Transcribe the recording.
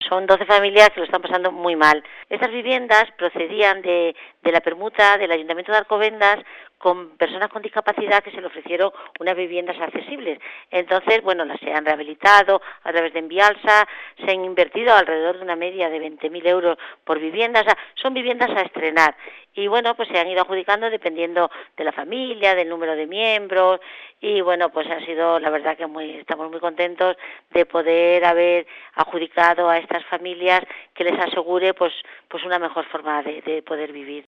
Son 12 familias que lo están pasando muy mal. Estas viviendas procedían de la permuta del Ayuntamiento de Alcobendas con personas con discapacidad que se le ofrecieron unas viviendas accesibles. Entonces, bueno, las se han rehabilitado a través de Envialsa, se han invertido alrededor de una media de 20.000 euros por vivienda, o sea, son viviendas a estrenar. Y bueno, pues se han ido adjudicando dependiendo de la familia, del número de miembros, y bueno, pues ha sido, la verdad que estamos muy contentos de poder haber adjudicado a estas familias que les asegure pues una mejor forma de poder vivir.